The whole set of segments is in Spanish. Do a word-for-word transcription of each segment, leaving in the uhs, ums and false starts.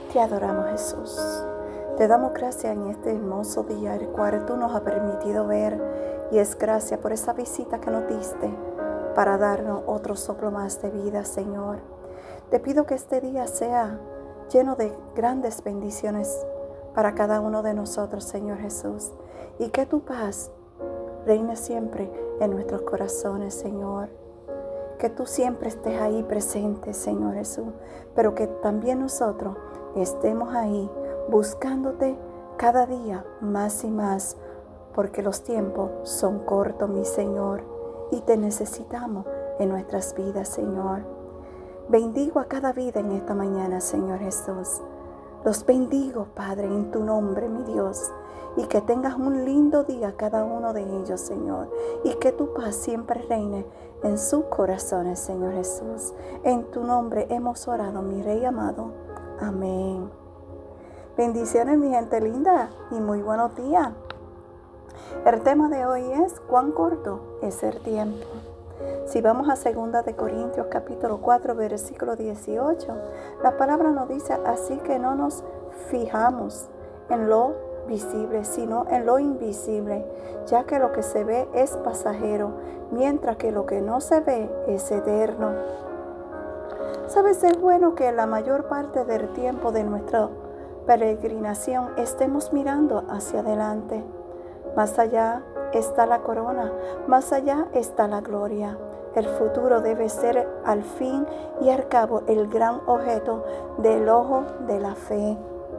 Te adoramos, Jesús. Te damos gracias en este hermoso día, el cual tú nos has permitido ver. Y es gracias por esa visita que nos diste para darnos otro soplo más de vida, Señor. Te pido que este día sea lleno de grandes bendiciones para cada uno de nosotros, Señor Jesús. Y que tu paz reine siempre en nuestros corazones, Señor. Que tú siempre estés ahí presente, Señor Jesús. Pero que también nosotros estemos ahí buscándote cada día más y más. Porque los tiempos son cortos, mi Señor. Y te necesitamos en nuestras vidas, Señor. Bendigo a cada vida en esta mañana, Señor Jesús. Los bendigo, Padre, en tu nombre, mi Dios. Y que tengas un lindo día cada uno de ellos, Señor. Y que tu paz siempre reine en sus corazones, Señor Jesús. En tu nombre hemos orado, mi Rey amado. Amén. Bendiciones, mi gente linda, y muy buenos días. El tema de hoy es: ¿cuán corto es el tiempo? Si vamos a segunda de Corintios capítulo cuatro, versículo dieciocho, la palabra nos dice: así que no nos fijamos en lo visible, sino en lo invisible, ya que lo que se ve es pasajero, mientras que lo que no se ve es eterno. ¿Sabes? Es bueno que la mayor parte del tiempo de nuestra peregrinación estemos mirando hacia adelante. Más allá está la corona, más allá está la gloria. El futuro debe ser al fin y al cabo el gran objeto del ojo de la fe.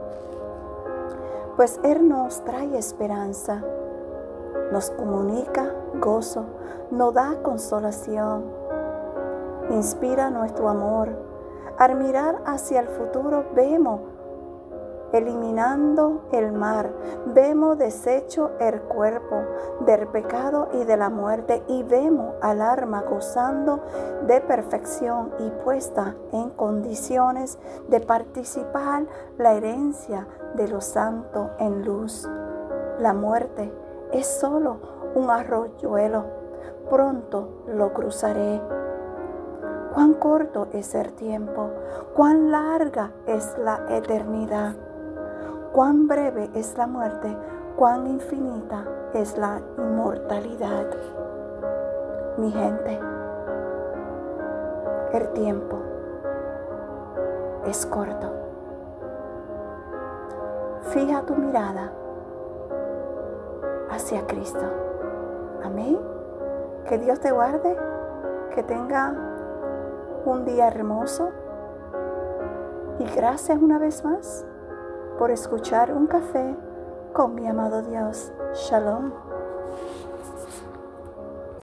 Pues Él nos trae esperanza, nos comunica gozo, nos da consolación, inspira nuestro amor. Al mirar hacia el futuro vemos eliminando el mar, vemos deshecho el cuerpo del pecado y de la muerte, y vemos al alma gozando de perfección y puesta en condiciones de participar la herencia de los santos en luz. La muerte es solo un arroyuelo, pronto lo cruzaré. Cuán corto es el tiempo, cuán larga es la eternidad. Cuán breve es la muerte, cuán infinita es la inmortalidad. Mi gente, el tiempo es corto. Fija tu mirada hacia Cristo. Amén. Que Dios te guarde, que tenga un día hermoso. Y gracias una vez más por escuchar Un Café con mi amado Dios. Shalom.